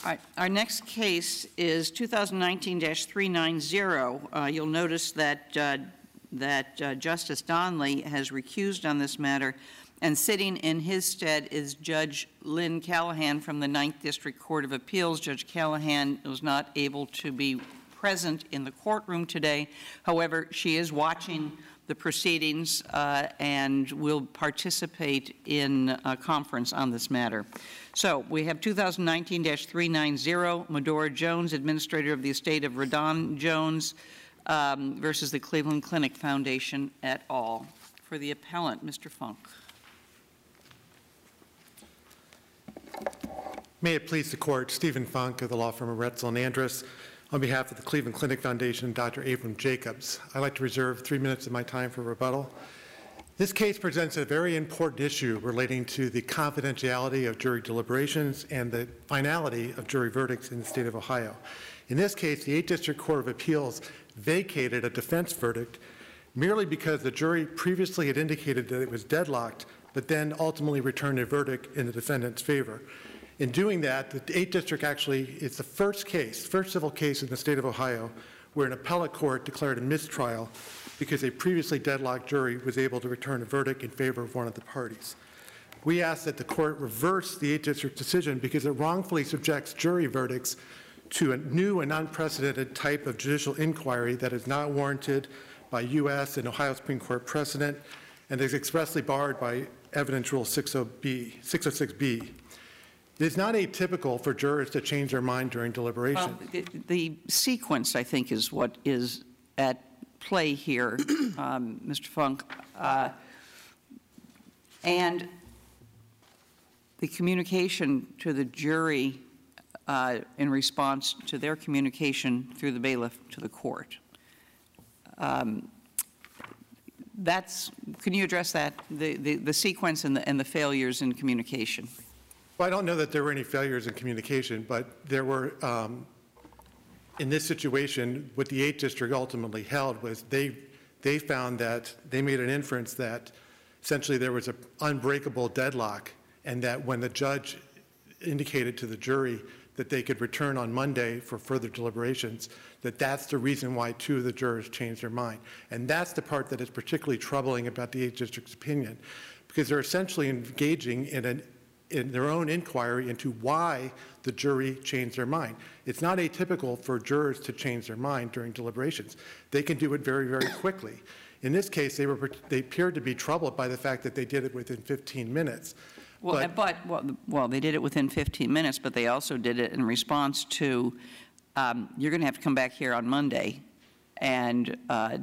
All right, our next case is 2019-390. You'll notice that Justice Donnelly has recused on this matter, and sitting in his stead is Judge Lynn Callahan from the 9th District Court of Appeals. Judge Callahan was not able to be present in the courtroom today. However, she is watching the proceedings and will participate in a conference on this matter. So we have 2019-390, Medora Jones, Administrator of the Estate of Radon Jones versus the Cleveland Clinic Foundation et al. For the appellant, Mr. Funk. May it please the court, Stephen Funk of the law firm of Retzel and Andrus, on behalf of the Cleveland Clinic Foundation, Dr. Abram Jacobs. I'd like to reserve 3 minutes of my time for rebuttal. This case presents a very important issue relating to the confidentiality of jury deliberations and the finality of jury verdicts in the state of Ohio. In this case, the 8th District Court of Appeals vacated a defense verdict merely because the jury previously had indicated that it was deadlocked, but then ultimately returned a verdict in the defendant's favor. In doing that, the 8th District actually is the first civil case in the state of Ohio where an appellate court declared a mistrial because a previously deadlocked jury was able to return a verdict in favor of one of the parties. We ask that the court reverse the 8th District decision because it wrongfully subjects jury verdicts to a new and unprecedented type of judicial inquiry that is not warranted by U.S. and Ohio Supreme Court precedent and is expressly barred by Evidence Rule 606B. It is not atypical for jurors to change their mind during deliberation. Well, the sequence, I think, is what is at play here, Mr. Funk, and the communication to the jury in response to their communication through the bailiff to the court. Can you address that, the sequence and the failures in communication? Well, I don't know that there were any failures in communication, but there were, in this situation, what the 8th District ultimately held was they found that they made an inference that essentially there was an unbreakable deadlock and that when the judge indicated to the jury that they could return on Monday for further deliberations, that's the reason why 2 of the jurors changed their mind. And that's the part that is particularly troubling about the 8th District's opinion, because they're essentially engaging in their own inquiry into why the jury changed their mind. It's not atypical for jurors to change their mind during deliberations. They can do it very, very quickly. In this case, they appeared to be troubled by the fact that they did it within 15 minutes. Well, well, they did it within 15 minutes, but they also did it in response to, you're going to have to come back here on Monday and,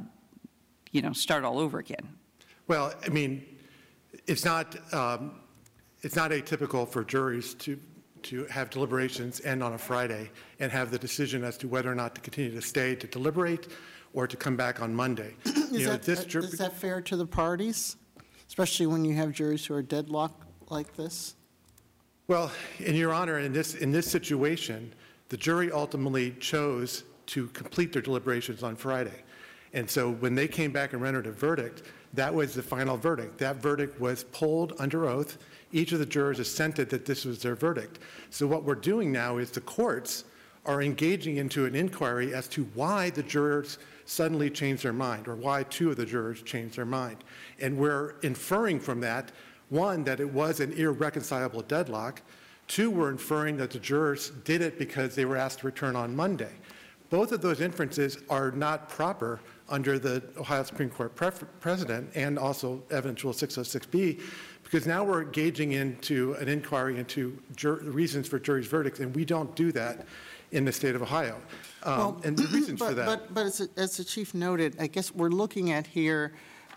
start all over again. Well, I mean, it's not atypical for juries to have deliberations end on a Friday and have the decision as to whether or not to continue to stay to deliberate or to come back on Monday. Is that fair to the parties, especially when you have juries who are deadlocked like this? Well, in Your Honor, in this situation, the jury ultimately chose to complete their deliberations on Friday. And so when they came back and rendered a verdict, that was the final verdict. That verdict was polled under oath. Each of the jurors assented that this was their verdict. So what we're doing now is the courts are engaging into an inquiry as to why the jurors suddenly changed their mind, or why 2 of the jurors changed their mind. And we're inferring from that, 1, that it was an irreconcilable deadlock. 2, we're inferring that the jurors did it because they were asked to return on Monday. Both of those inferences are not proper under the Ohio Supreme Court precedent and also Evidence Rule 606B, because now we're engaging into an inquiry into reasons for jury's verdicts, and we don't do that in the state of Ohio. And the reasons for that. But as the Chief noted, I guess we're looking at here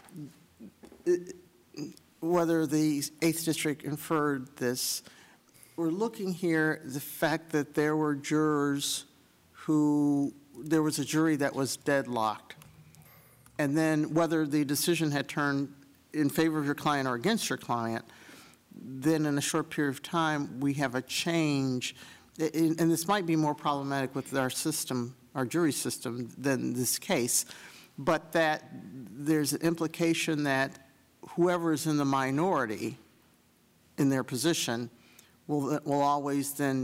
whether the 8th District inferred this. We're looking here the fact that there were jurors there was a jury that was deadlocked. And then whether the decision had turned in favor of your client or against your client, then in a short period of time, we have a change. And this might be more problematic with our system, our jury system, than this case, but that there's an implication that whoever is in the minority in their position will always then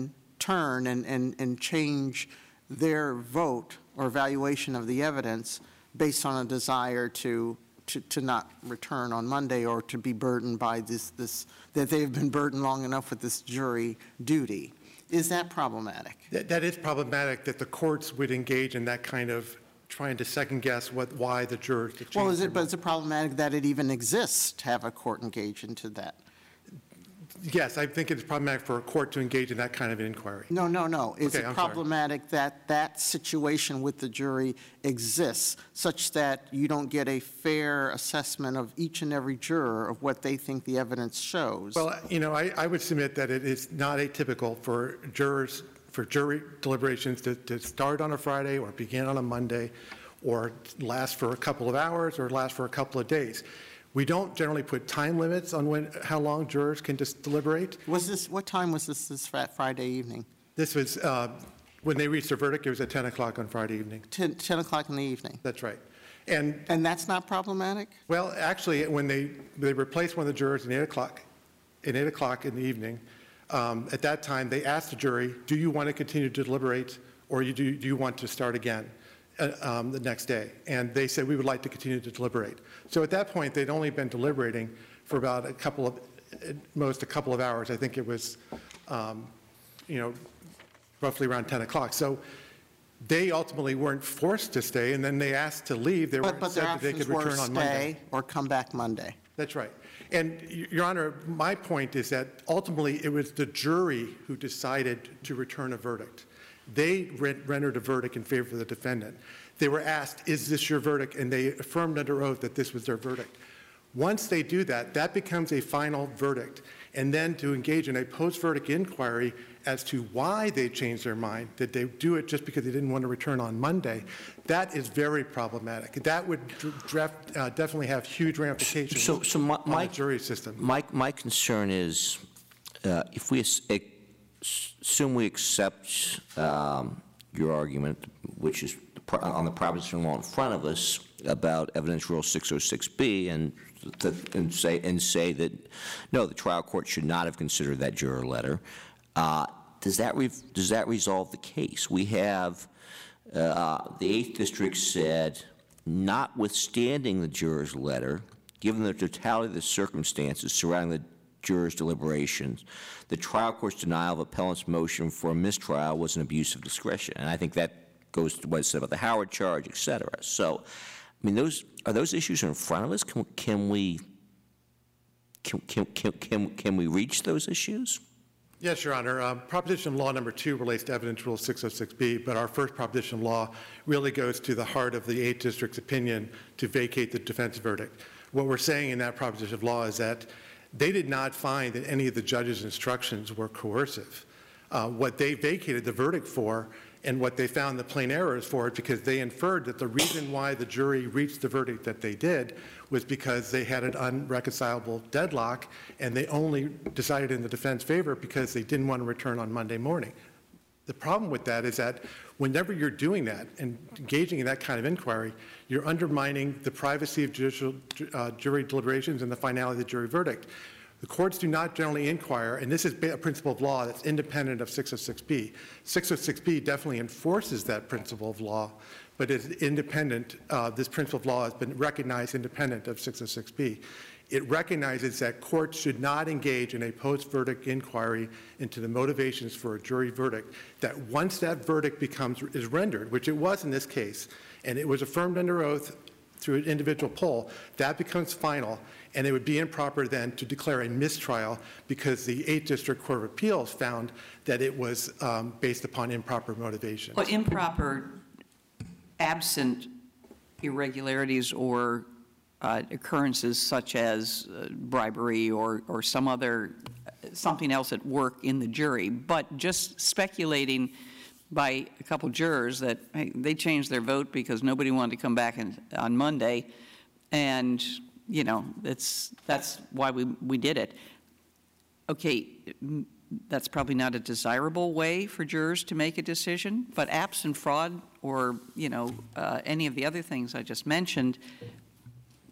turn and change their vote or evaluation of the evidence based on a desire to not return on Monday or to be burdened by this that they've been burdened long enough with this jury duty. Is that problematic? That is problematic that the courts would engage in that kind of trying to second-guess why the jurors changed. Well, is it problematic that it even exists to have a court engage into that? Yes, I think it's problematic for a court to engage in that kind of inquiry. No. Is Okay, it I'm sorry. problematic that that situation with the jury exists such that you don't get a fair assessment of each and every juror of what they think the evidence shows? Well, I would submit that it is not atypical for jury deliberations to start on a Friday or begin on a Monday or last for a couple of hours or last for a couple of days. We don't generally put time limits on how long jurors can just deliberate. What time was this Friday evening? This was, when they reached their verdict, it was at 10 o'clock on Friday evening. 10 o'clock in the evening. That's right. And, that's not problematic? well, actually, when they replaced one of the jurors at 8 o'clock in the evening, at that time, they asked the jury, do you want to continue to deliberate or do you want to start again the next day? And they said, we would like to continue to deliberate. So at that point, they'd only been deliberating for about at most a couple of hours. I think it was, roughly around 10 o'clock. So they ultimately weren't forced to stay, and then they asked to leave. They But said their that they options could were return on Monday. stay or come back Monday. That's right. And, Your Honor, my point is that ultimately it was the jury who decided to return a verdict. They rendered a verdict in favor of the defendant. They were asked, is this your verdict? And they affirmed under oath that this was their verdict. Once they do that, that becomes a final verdict. And then to engage in a post-verdict inquiry as to why they changed their mind, that they do it just because they didn't want to return on Monday, that is very problematic. That would definitely have huge ramifications on the jury system. My concern is if we assume we accept your argument, which is on the proposition law in front of us about Evidence Rule 606B, and say that no, the trial court should not have considered that juror letter. Does that resolve the case? We have the 8th District said, notwithstanding the juror's letter, given the totality of the circumstances surrounding the jurors' deliberations, the trial court's denial of appellant's motion for a mistrial was an abuse of discretion. And I think that goes to what it said about the Howard charge, et cetera. So, I mean, are those issues in front of us? Can we reach those issues? Yes, Your Honor. Proposition law number 2 relates to Evidence Rule 606B, but our first proposition law really goes to the heart of the 8th District's opinion to vacate the defense verdict. What we're saying in that proposition of law is that they did not find that any of the judge's instructions were coercive. What they vacated the verdict for and what they found the plain error is for it because they inferred that the reason why the jury reached the verdict that they did was because they had an unreconcilable deadlock and they only decided in the defense favor because they didn't want to return on Monday morning. The problem with that is that whenever you're doing that and engaging in that kind of inquiry, you're undermining the privacy of judicial jury deliberations and the finality of the jury verdict. The courts do not generally inquire, and this is a principle of law that's independent of 606B. 606B definitely enforces that principle of law, but it's independent. This principle of law has been recognized independent of 606B. It recognizes that courts should not engage in a post-verdict inquiry into the motivations for a jury verdict, that once that verdict is rendered, which it was in this case, and it was affirmed under oath through an individual poll, that becomes final, and it would be improper then to declare a mistrial because the 8th District Court of Appeals found that it was based upon improper motivation. Well, improper, absent irregularities or occurrences such as bribery or something else at work in the jury, but just speculating by a couple jurors that hey, they changed their vote because nobody wanted to come back on Monday, and you know that's why we did it. Okay, that's probably not a desirable way for jurors to make a decision, but absent fraud or any of the other things I just mentioned,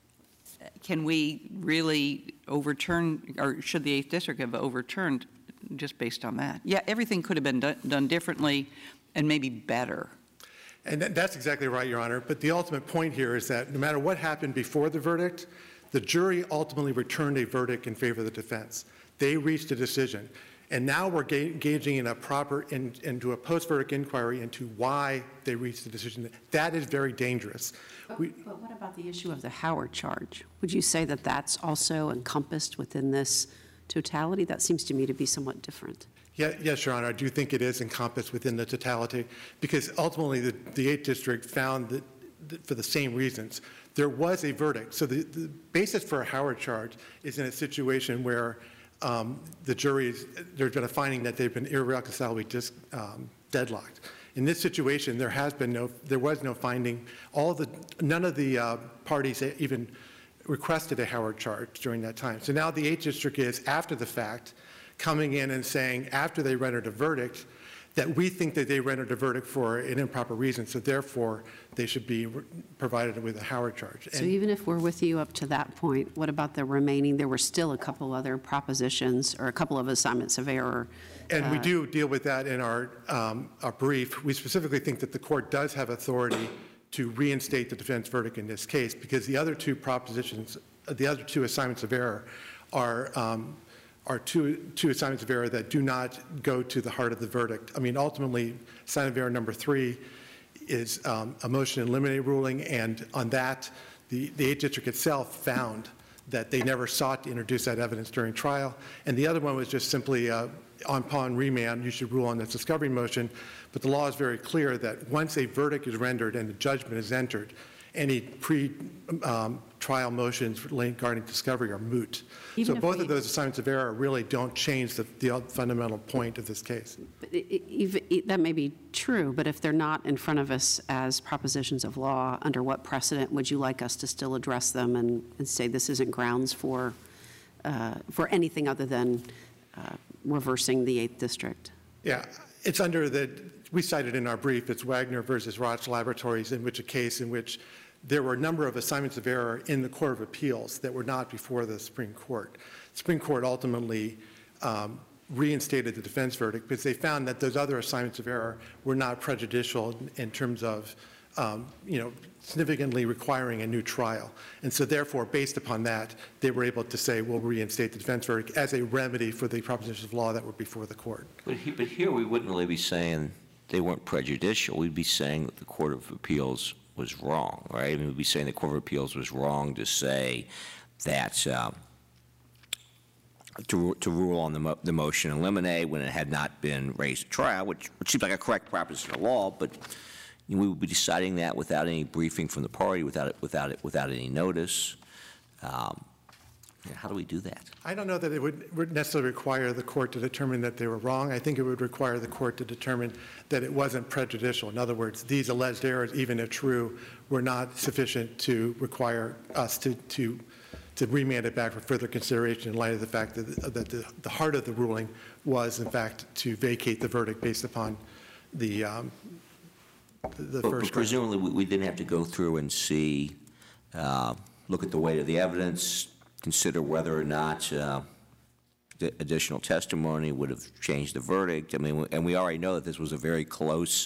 can we really overturn, or should the 8th District have overturned just based on that. Yeah, everything could have been done differently and maybe better. And that's exactly right, Your Honor. But the ultimate point here is that no matter what happened before the verdict, the jury ultimately returned a verdict in favor of the defense. They reached a decision. And now we're engaging in into a post-verdict inquiry into why they reached the decision. That is very dangerous. But what about the issue of the Howard charge? Would you say that that's also encompassed within this totality? That seems to me to be somewhat different. Yes, Your Honor, I do think it is encompassed within the totality, because ultimately the 8th District found that for the same reasons. There was a verdict. So the basis for a Howard charge is in a situation where the jury, there's been a finding that they've been irreconcilably deadlocked. In this situation, there was no finding. None of the parties even requested a Howard charge during that time. So now the 8th District is, after the fact, coming in and saying, after they rendered a verdict, that we think that they rendered a verdict for an improper reason, so therefore they should be provided with a Howard charge. So even if we're with you up to that point, what about the remaining? There were still a couple other propositions or a couple of assignments of error. And we do deal with that in our brief. We specifically think that the court does have authority to reinstate the defense verdict in this case, because the other two propositions, the other two assignments of error are two assignments of error that do not go to the heart of the verdict. I mean, ultimately, assignment of error number 3 is a motion to eliminate ruling, and on that, the 8th District itself found that they never sought to introduce that evidence during trial. And the other one was just simply, upon remand, you should rule on this discovery motion. But the law is very clear that once a verdict is rendered and the judgment is entered, any pre-trial motions regarding discovery are moot. So both of those assignments of error really don't change the fundamental point of this case. But that may be true, but if they're not in front of us as propositions of law, under what precedent would you like us to still address them and say this isn't grounds for anything other than reversing the 8th District? Yeah, it's under we cited in our brief, it's Wagner versus Roche Laboratories, in which a case in which there were a number of assignments of error in the Court of Appeals that were not before the Supreme Court. The Supreme Court ultimately reinstated the defense verdict because they found that those other assignments of error were not prejudicial in terms of, significantly requiring a new trial. And so therefore, based upon that, they were able to say, we'll reinstate the defense verdict as a remedy for the propositions of law that were before the court. But here we wouldn't really be saying they weren't prejudicial. We'd be saying that the Court of Appeals was wrong, right? I mean, we'd be saying the Court of Appeals was wrong to say that to rule on the motion in limine when it had not been raised at trial, which seems like a correct proposition of law, but we would be deciding that without any briefing from the party, without any notice. How do we do that? I don't know that it would necessarily require the court to determine that they were wrong. I think it would require the court to determine that it wasn't prejudicial. In other words, these alleged errors, even if true, were not sufficient to require us to remand it back for further consideration in light of the fact that the heart of the ruling was, in fact, to vacate the verdict based upon the first. Presumably, we didn't have to go through and see, look at the weight of the evidence, consider whether or not the additional testimony would have changed the verdict. I mean, and we already know that this was a very close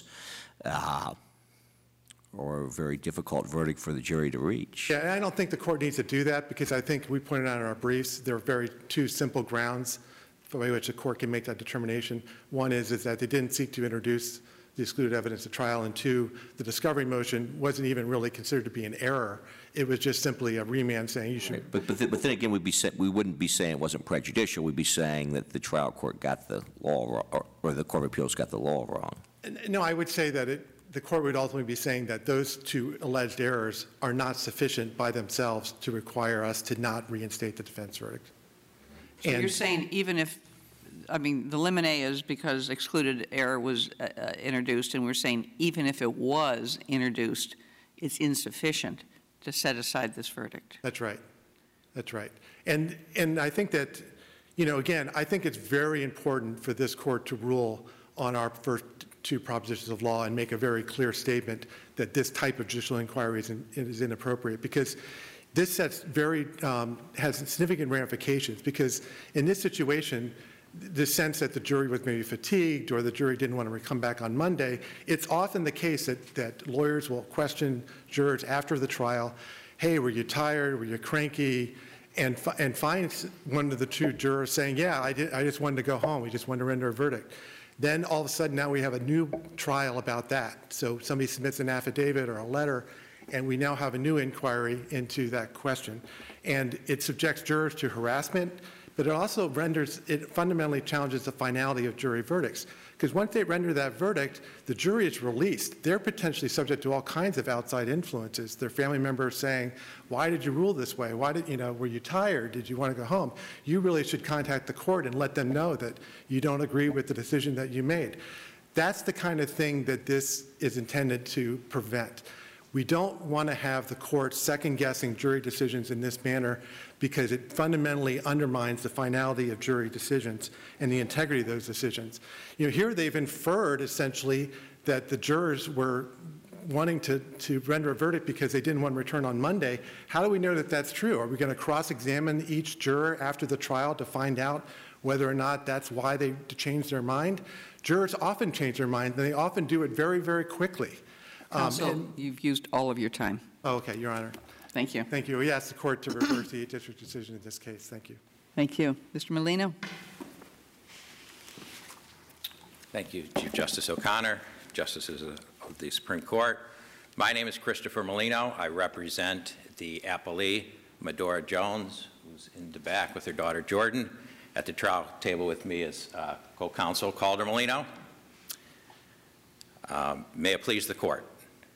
or a very difficult verdict for the jury to reach. Yeah, and I don't think the court needs to do that because I think we pointed out in our briefs there are two simple grounds by which the court can make that determination. One is that they didn't seek to introduce the excluded evidence at trial, and two, the discovery motion wasn't even really considered to be an error. It was just simply a remand saying you should. Right. But then again, we wouldn't be saying it wasn't prejudicial. We'd be saying that the trial court got the law wrong, or the Court of Appeals got the law wrong. No, I would say that the court would ultimately be saying that those two alleged errors are not sufficient by themselves to require us to not reinstate the defense verdict. So you're saying even if, I mean, the limine is because excluded error was introduced, and we're saying even if it was introduced, it's insufficient to set aside this verdict. That's right. That's right. And I think that, again, I think it's very important for this court to rule on our first two propositions of law and make a very clear statement that this type of judicial inquiry is inappropriate, because this has significant ramifications, because in this situation, the sense that the jury was maybe fatigued or the jury didn't want to come back on Monday. It's often the case that lawyers will question jurors after the trial, hey, were you tired, were you cranky, and find one of the two jurors saying, yeah, I just wanted to go home, we just wanted to render a verdict. Then all of a sudden now we have a new trial about that. So somebody submits an affidavit or a letter, and we now have a new inquiry into that question. And it subjects jurors to harassment, but it also fundamentally challenges the finality of jury verdicts. Because once they render that verdict, the jury is released. They're potentially subject to all kinds of outside influences. Their family members saying, why did you rule this way? Why did, were you tired? Did you want to go home? You really should contact the court and let them know that you don't agree with the decision that you made. That's the kind of thing that this is intended to prevent. We don't want to have the court second-guessing jury decisions in this manner because it fundamentally undermines the finality of jury decisions and the integrity of those decisions. Here they've inferred essentially that the jurors were wanting to render a verdict because they didn't want to return on Monday. How do we know that that's true? Are we going to cross-examine each juror after the trial to find out whether or not that's why they changed their mind? Jurors often change their mind, and they often do it very, very quickly. Counsel, you've used all of your time. Oh, okay, Your Honor. Thank you. Thank you. We ask the court to reverse the 8th District decision in this case. Thank you. Thank you. Mr. Molino? Thank you, Chief Justice O'Connor, Justices of the Supreme Court. My name is Christopher Molino. I represent the appellee, Medora Jones, who's in the back with her daughter Jordan. At the trial table with me is co-counsel Calder Molino. May it please the court.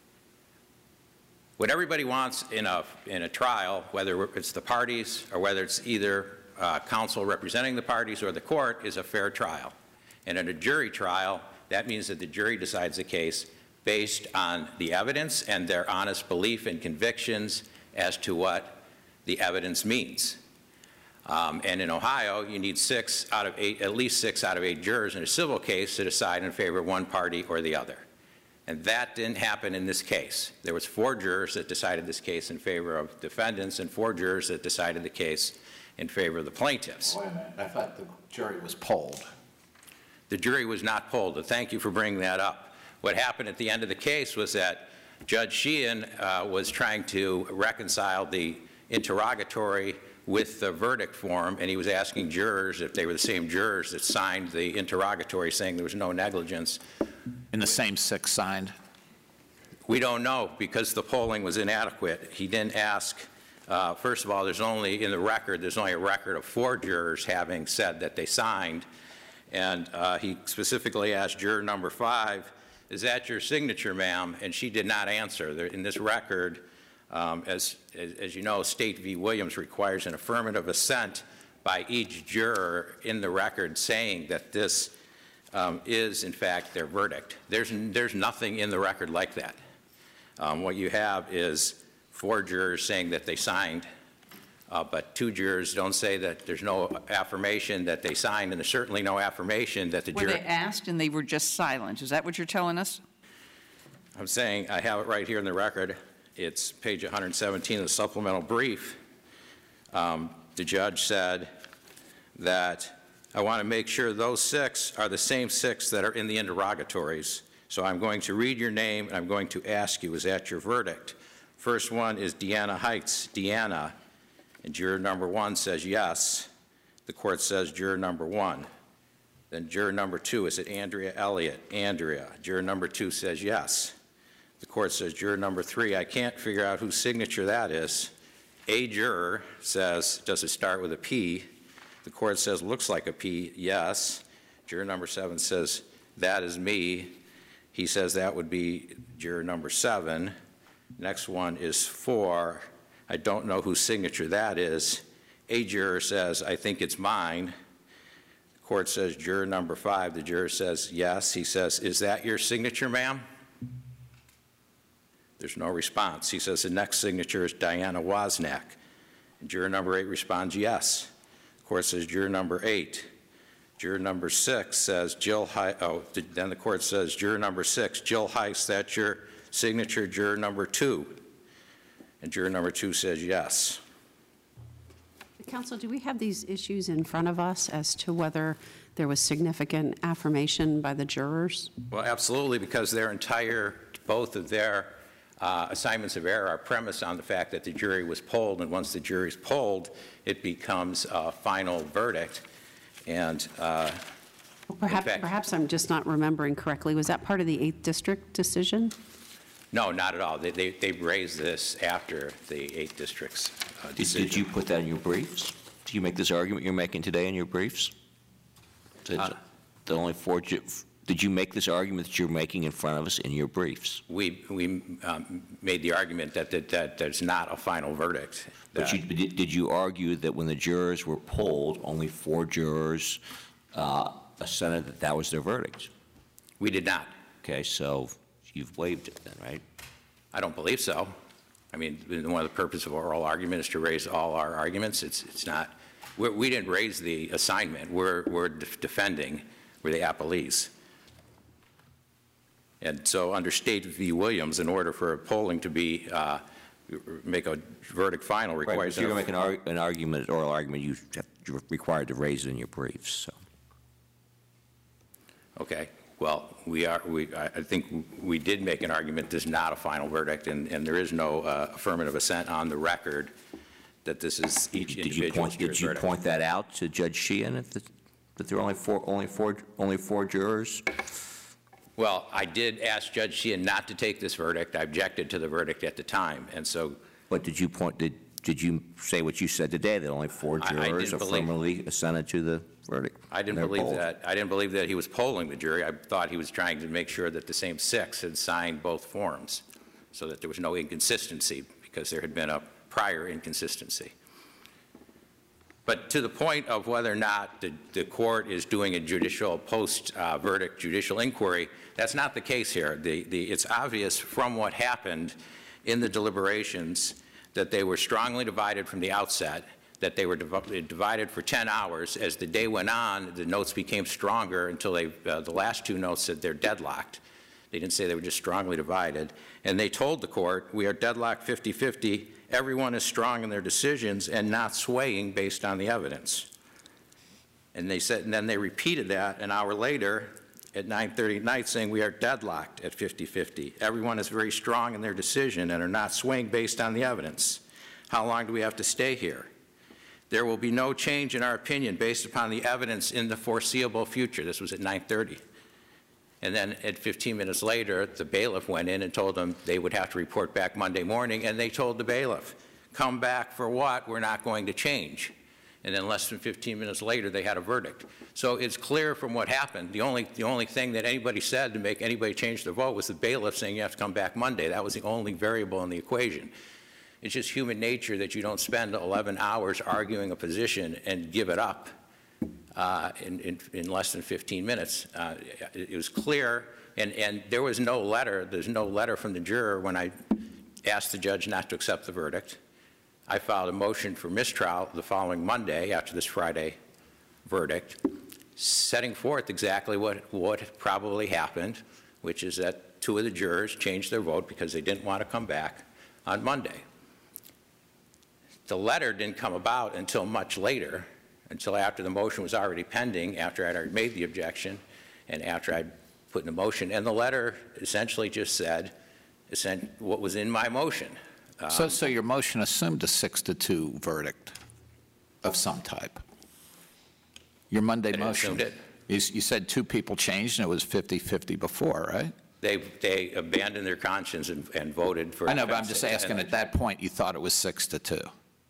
What everybody wants in a trial, whether it's the parties or whether it's either counsel representing the parties or the court, is a fair trial. And in a jury trial, that means that the jury decides the case based on the evidence and their honest belief and convictions as to what the evidence means. And in Ohio, you need at least 6 out of 8 jurors in a civil case to decide in favor of one party or the other. And that didn't happen in this case. There was 4 jurors that decided this case in favor of defendants and 4 jurors that decided the case in favor of the plaintiffs. Wait a minute. I thought the jury was polled. The jury was not polled. Thank you for bringing that up. What happened at the end of the case was that Judge Sheehan was trying to reconcile the interrogatory with the verdict form, and he was asking jurors if they were the same jurors that signed the interrogatory saying there was no negligence. And the same 6 signed? We don't know because the polling was inadequate. He didn't ask. First of all, there's only a record of 4 jurors having said that they signed. And he specifically asked juror number 5, is that your signature, ma'am? And she did not answer. In this record, as you know, State v. Williams requires an affirmative assent by each juror in the record saying that this is, in fact, their verdict. There's nothing in the record like that. What you have is 4 jurors saying that they signed, but 2 jurors don't say that there's no affirmation that they signed, and there's certainly no affirmation that the jury... Were they asked and they were just silent? Is that what you're telling us? I'm saying, I have it right here in the record. It's page 117 of the supplemental brief. The judge said that I want to make sure those 6 are the same 6 that are in the interrogatories. So I'm going to read your name and I'm going to ask you, is that your verdict? First one is Deanna Heights. Deanna. And juror number 1 says yes. The court says juror number 1. Then juror number 2, is it Andrea Elliott? Andrea. Juror number 2 says yes. The court says juror number 3, I can't figure out whose signature that is. A juror says, does it start with a P? The court says, looks like a P, yes. Juror number 7 says, that is me. He says that would be juror number 7. Next one is 4. I don't know whose signature that is. A juror says, I think it's mine. The court says juror number 5. The juror says yes. He says, is that your signature, ma'am? There's no response. He says the next signature is Diana Wozniak. And juror number 8 responds yes. The court says juror number 8. Juror number 6 says Jill Heiss. Oh, then the court says juror number 6, Jill Heiss, that's your signature, juror number 2. And juror number 2 says yes. Counsel, do we have these issues in front of us as to whether there was significant affirmation by the jurors? Well, absolutely, because both of their assignments of error are premised on the fact that the jury was polled, and once the jury's polled, it becomes a final verdict. And Perhaps I'm just not remembering correctly. Was that part of the 8th District decision? no, not at all. They raised this after the 8th District's decision. Did you put that in your briefs? Do you make this argument you're making today in your briefs? Did you make this argument that you're making in front of us in your briefs? We made the argument that there's not a final verdict. But did you argue that when the jurors were polled, only 4 jurors assented that that was their verdict? We did not. Okay, so you've waived it then, right? I don't believe so. I mean, one of the purposes of oral argument is to raise all our arguments. It's not. We didn't raise the assignment. We're defending. We're the appellees. And so under State v. Williams, in order for a polling to be make a verdict final requires. Right, if you're going to make an argument, oral argument, you're required to raise it in your briefs. So. Okay. Well, I think we did make an argument this is not a final verdict, and there is no affirmative assent on the record that this is each individual's verdict. Did you point that out to Judge Sheehan that there are only four jurors? Well, I did ask Judge Sheehan not to take this verdict. I objected to the verdict at the time, and so. But did you say what you said today, that only 4 jurors affirmatively assented to the verdict? I didn't believe that. I didn't believe that he was polling the jury. I thought he was trying to make sure that the same 6 had signed both forms, so that there was no inconsistency, because there had been a prior inconsistency. But to the point of whether or not the court is doing a judicial post-verdict judicial inquiry, that's not the case here. It's obvious from what happened in the deliberations that they were strongly divided from the outset, that they were divided for 10 hours. As the day went on, the notes became stronger until the last 2 notes said they're deadlocked. They didn't say they were just strongly divided. And they told the court, we are deadlocked 50-50. Everyone is strong in their decisions and not swaying based on the evidence. And they said, and then they repeated that an hour later at 9:30 at night, saying we are deadlocked at 50-50. Everyone is very strong in their decision and are not swaying based on the evidence. How long do we have to stay here? There will be no change in our opinion based upon the evidence in the foreseeable future. This was at 9:30. And then at 15 minutes later, the bailiff went in and told them they would have to report back Monday morning, and they told the bailiff, come back for what? We're not going to change. And then less than 15 minutes later, they had a verdict. So it's clear from what happened, the only thing that anybody said to make anybody change their vote was the bailiff saying you have to come back Monday. That was the only variable in the equation. It's just human nature that you don't spend 11 hours arguing a position and give it up in less than 15 minutes. It was clear, and there was no letter. There's no letter from the juror when I asked the judge not to accept the verdict. I filed a motion for mistrial the following Monday after this Friday verdict, setting forth exactly what probably happened, which is that 2 of the jurors changed their vote because they didn't want to come back on Monday. The letter didn't come about until much later, until after the motion was already pending, after I'd already made the objection, and after I'd put in the motion. And the letter essentially just said what was in my motion. So your motion assumed a 6-2 verdict of some type. Your Monday motion. Assumed it. You said 2 people changed and it was 50-50 before, right? They abandoned their conscience and voted for. I know, but I'm just asking, at that point, you thought it was 6-2.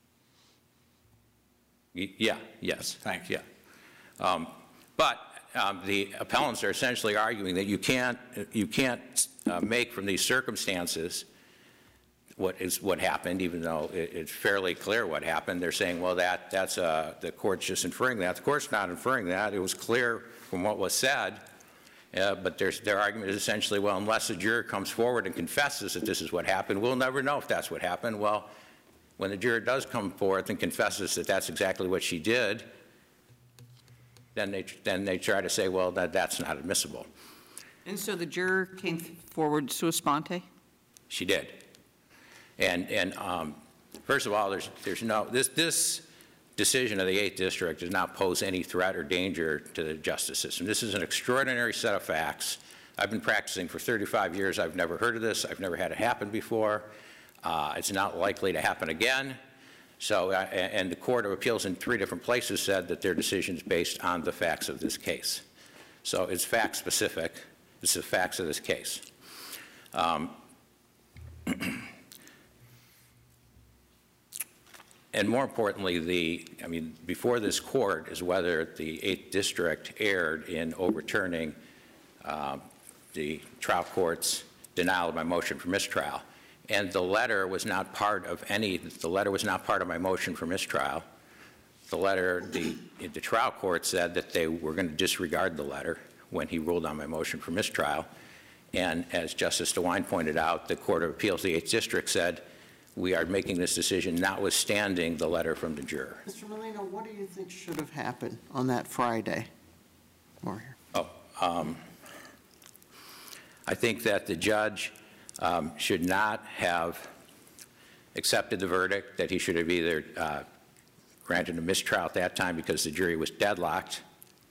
Yeah, yes. Thank you. Yeah. But the appellants are essentially arguing that you can't make from these circumstances what happened, even though it's fairly clear what happened. They're saying, well, that's the court's just inferring that. The court's not inferring that. It was clear from what was said. But their argument is essentially, well, unless a juror comes forward and confesses that this is what happened, we'll never know if that's what happened. Well, when the juror does come forth and confesses that that's exactly what she did, then they try to say, well, that's not admissible. And so the juror came forward sua sponte? She did. And first of all, there's no, this decision of the 8th District does not pose any threat or danger to the justice system. This is an extraordinary set of facts. I've been practicing for 35 years. I've never heard of this. I've never had it happen before. It's not likely to happen again. So, and the Court of Appeals in 3 different places said that their decision is based on the facts of this case. So it's fact specific. It's the facts of this case. And more importantly, before this court is whether the 8th District erred in overturning the trial court's denial of my motion for mistrial. And the letter was not part of my motion for mistrial. The letter, the trial court said that they were going to disregard the letter when he ruled on my motion for mistrial. And as Justice DeWine pointed out, the Court of Appeals, the 8th District said, we are making this decision notwithstanding the letter from the juror. Mr. Molino, what do you think should have happened on that Friday? I think that the judge should not have accepted the verdict, that he should have either granted a mistrial at that time because the jury was deadlocked.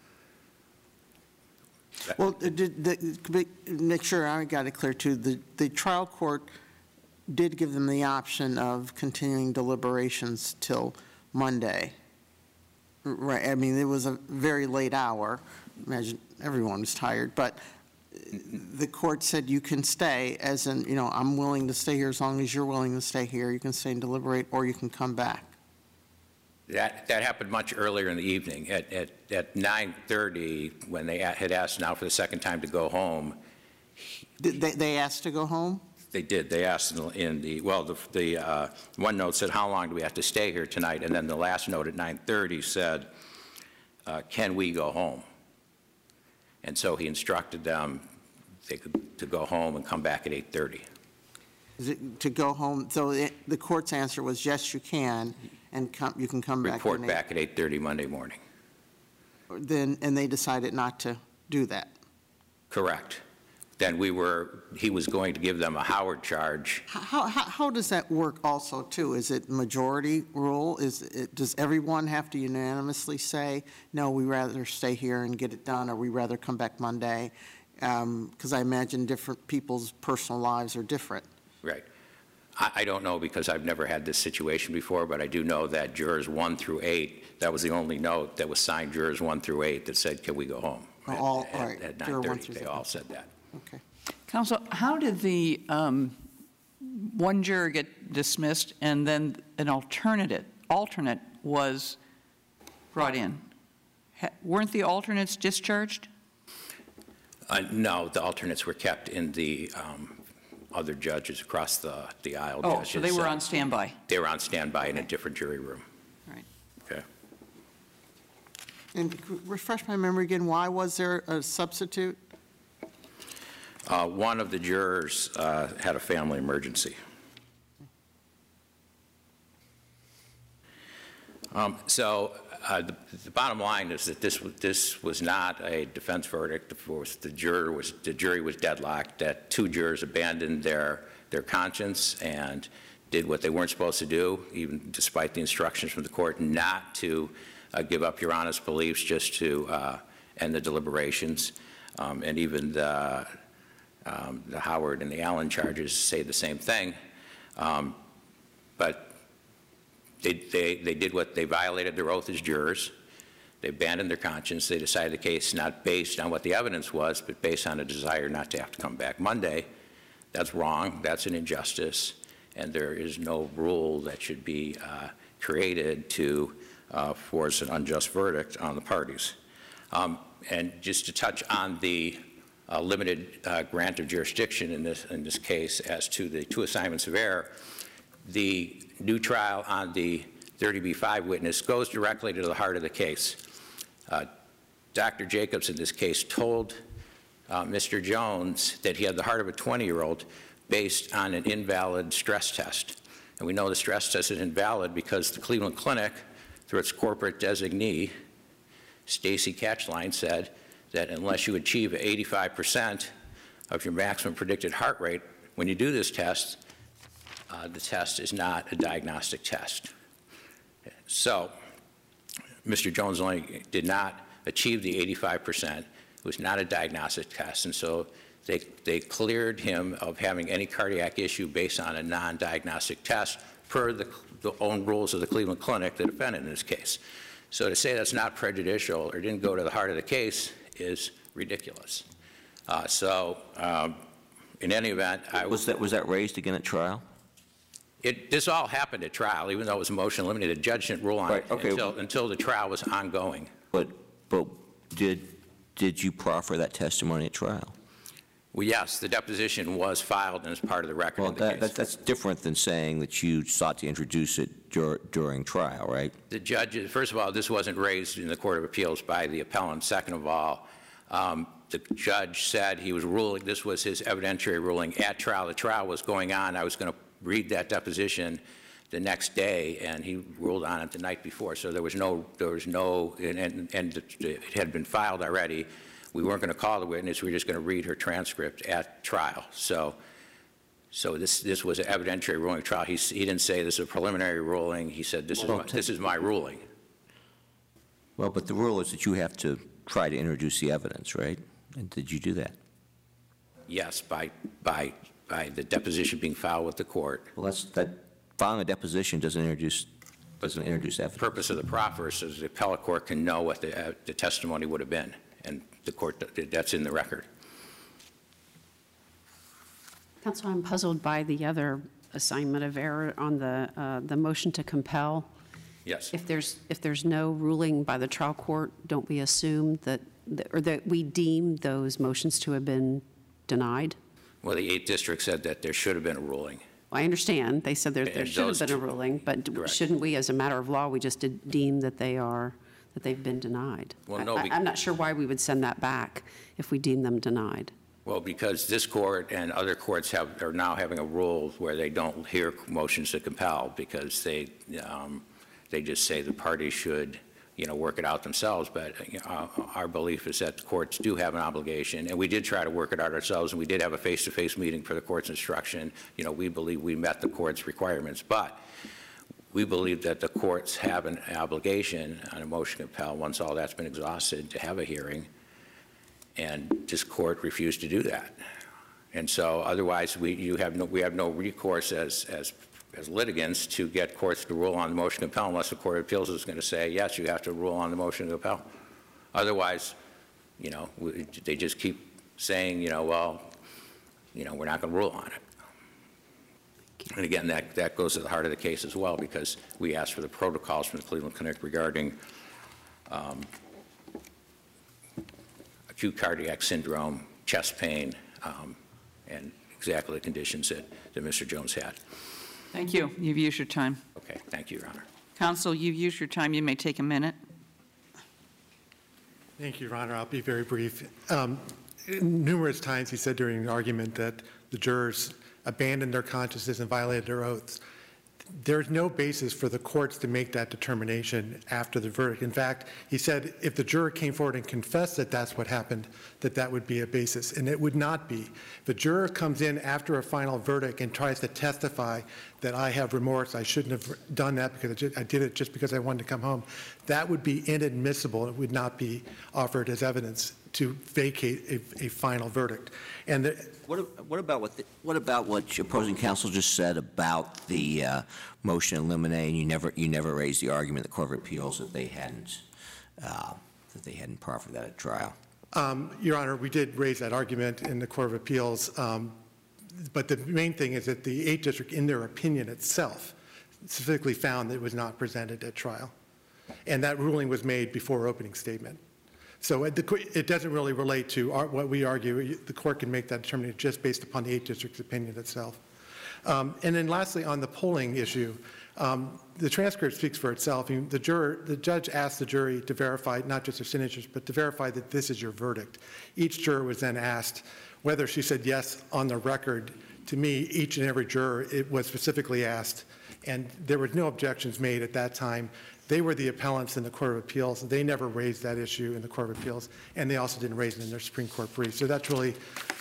Well, make sure I got it clear too. The trial court did give them the option of continuing deliberations till Monday. Right. I mean, it was a very late hour. Imagine everyone was tired, but the court said you can stay, as in, you know, I'm willing to stay here as long as you're willing to stay here. You can stay and deliberate, or you can come back. That happened much earlier in the evening. At 9:30, when they had asked now for the second time to go home. They asked to go home? They did. They asked in the, well, the one note said, how long do we have to stay here tonight? And then the last note at 9:30 said, can we go home? And so he instructed them to go home and come back at 8:30. Is it to go home? So the court's answer was, yes, you can, and you can come back. Report back at 8:30 Monday morning. And they decided not to do that? Correct. Then he was going to give them a Howard charge. How does that work also, too? Is it majority rule? Does everyone have to unanimously say, no, we rather stay here and get it done, or we rather come back Monday? Because I imagine different people's personal lives are different. Right. I don't know because I've never had this situation before, but I do know that jurors 1 through 8, that was the only note that was signed jurors 1 through 8 that said, can we go home? All right. At 9:30, they all said that. Okay. Counsel, how did the one juror get dismissed and then an alternate was brought in? Weren't the alternates discharged? No, the alternates were kept in the other judges across the aisle. Oh, judges. so they were on standby. They were on standby in a different jury room. Right. Okay. And refresh my memory again, why was there a substitute? One of the jurors had a family emergency. The bottom line is that this was not a defense verdict. The jury was deadlocked. That 2 jurors abandoned their conscience and did what they weren't supposed to do, even despite the instructions from the court not to give up your honest beliefs, just to end the deliberations. And even the Howard and the Allen charges say the same thing. But they did what they violated their oath as jurors. They abandoned their conscience. They decided the case not based on what the evidence was, but based on a desire not to have to come back Monday. That's wrong. That's an injustice. And there is no rule that should be created to force an unjust verdict on the parties. And just to touch on the limited grant of jurisdiction in this case as to the 2 assignments of error, the new trial on the 30B5 witness goes directly to the heart of the case. Dr. Jacobs in this case told Mr. Jones that he had the heart of a 20-year-old based on an invalid stress test. And we know the stress test is invalid because the Cleveland Clinic, through its corporate designee, Stacy Catchline, said that unless you achieve 85% of your maximum predicted heart rate, when you do this test, the test is not a diagnostic test. So Mr. Jones only did not achieve the 85%. It was not a diagnostic test, and so they cleared him of having any cardiac issue based on a non-diagnostic test per the own rules of the Cleveland Clinic, the defendant in this case. So to say that's not prejudicial or didn't go to the heart of the case is ridiculous. In any event, Was that raised again at trial? This all happened at trial, even though it was a motion limited. The judge didn't rule on Right, it okay. until the trial was ongoing. But did you proffer that testimony at trial? Well, yes, the deposition was filed and is part of the record Well, of the case. that's different than saying that you sought to introduce it during trial, right? The judge, first of all, this wasn't raised in the Court of Appeals by the appellant. Second of all, the judge said he was ruling, this was his evidentiary ruling at trial. The trial was going on. I was going to read that deposition the next day, and he ruled on it the night before. So there was no, and it had been filed already. We weren't going to call the witness. We were just going to read her transcript at trial. So this was an evidentiary ruling at trial. He didn't say this is a preliminary ruling. He said this is my ruling. Well, but the rule is that you have to try to introduce the evidence, right? And did you do that? Yes, by the deposition being filed with the court. Well, filing a deposition doesn't introduce evidence. The purpose of the proffer is so the appellate court can know what the testimony would have been, and the court, that's in the record. Counsel, I'm puzzled by the other assignment of error on the motion to compel. Yes. If there's no ruling by the trial court, don't we assume that we deem those motions to have been denied? Well, the 8th District said that there should have been a ruling. I understand. They said there And should have those been a two- ruling, but Correct. shouldn't we, as a matter of law, we just deem that they've been denied? Well, no, I'm not sure why we would send that back if we deem them denied. Well, because this court and other courts are now having a rule where they don't hear motions to compel because they just say the parties should, work it out themselves. But our belief is that the courts do have an obligation, and we did try to work it out ourselves, and we did have a face-to-face meeting for the court's instruction. We believe we met the court's requirements, but we believe that the courts have an obligation on a motion to compel, once all that's been exhausted, to have a hearing, and this court refused to do that. And so otherwise, we have no recourse as litigants to get courts to rule on the motion to compel unless the Court of Appeals is going to say, yes, you have to rule on the motion to compel. Otherwise, they just keep saying, well, we're not going to rule on it. And again, that goes to the heart of the case as well, because we asked for the protocols from the Cleveland Clinic regarding acute cardiac syndrome, chest pain, and exactly the conditions that Mr. Jones had. Thank you. You've used your time. Okay, thank you, Your Honor. Counsel, you've used your time. You may take a minute. Thank you, Your Honor. I'll be very brief. Numerous times he said during the argument that the jurors abandoned their consciences and violated their oaths. There's no basis for the courts to make that determination after the verdict. In fact, he said if the juror came forward and confessed that that's what happened, that would be a basis, and it would not be. If the juror comes in after a final verdict and tries to testify that I have remorse, I shouldn't have done that because I did it just because I wanted to come home, that would be inadmissible. It would not be offered as evidence to vacate a final verdict. And What about what your opposing counsel just said about the motion in limine, and you never raised the argument in the Court of Appeals that they hadn't proffered that at trial? Your Honor, we did raise that argument in the Court of Appeals, but the main thing is that the 8th District, in their opinion itself, specifically found that it was not presented at trial. And that ruling was made before opening statement. So it doesn't really relate to what we argue. The court can make that determination just based upon the 8th District's opinion itself. And then lastly, on the polling issue, the transcript speaks for itself. The judge asked the jury to verify not just their signatures, but to verify that this is your verdict. Each juror was then asked whether she said yes on the record. To me, each and every juror, it was specifically asked, and there were no objections made at that time. They were the appellants in the Court of Appeals. They never raised that issue in the Court of Appeals, and they also didn't raise it in their Supreme Court brief. So that's really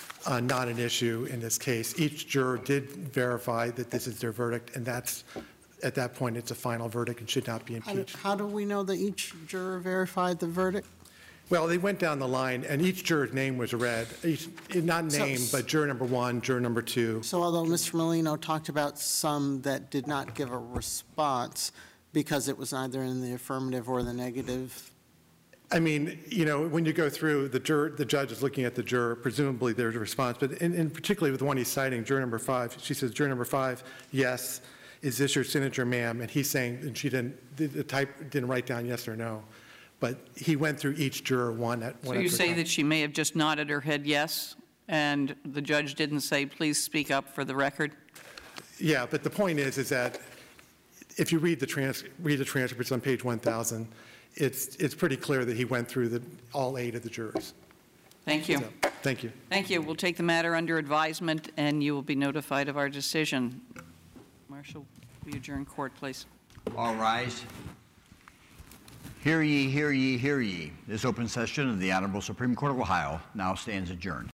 not an issue in this case. Each juror did verify that this is their verdict, and that's at that point, it's a final verdict and should not be impeached. How do we know that each juror verified the verdict? Well, they went down the line, and each juror's name was read, not name, but juror number 1, juror number 2. So although Mr. Molino talked about some that did not give a response because it was either in the affirmative or the negative, I mean, when you go through, the judge is looking at the juror, presumably there's a response, but in particularly with the one he's citing, juror number 5, she says, juror number 5, yes, is this your signature, ma'am? And he's saying, and she didn't, the type didn't write down yes or no. But he went through each juror one at one. So you say that she may have just nodded her head yes, and the judge didn't say, please speak up for the record? Yeah, but the point is that if you read the transcript, it's on page 1,000, it's pretty clear that he went through all 8 of the jurors. Thank you. So, thank you. Thank you. We'll take the matter under advisement, and you will be notified of our decision. Marshal, will you adjourn court, please? All rise. Hear ye, hear ye, hear ye. This open session of the Honorable Supreme Court of Ohio now stands adjourned.